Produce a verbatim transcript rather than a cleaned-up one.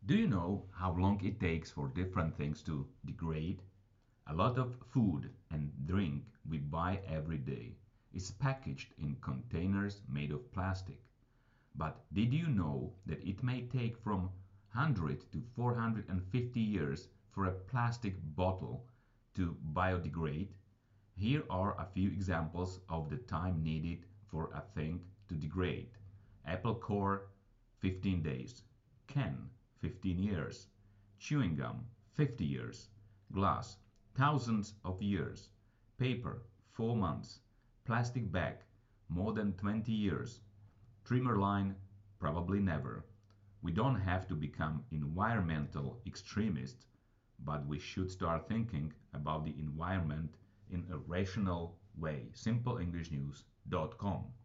Do you know how long it takes for different things to degrade? A lot of food and drink we buy every day is packaged in containers made of plastic. But did you know that it may take from one hundred to four hundred fifty years for a plastic bottle to biodegrade? Here are a few examples of the time needed for a thing to degrade. Apple core, fifteen days. Can, fifteen years. Chewing gum, fifty years. Glass, thousands of years. Paper, four months. Plastic bag, more than twenty years. Trimmer line, probably never. We don't have to become environmental extremists, but we should start thinking about the environment in a rational way. simple english news dot com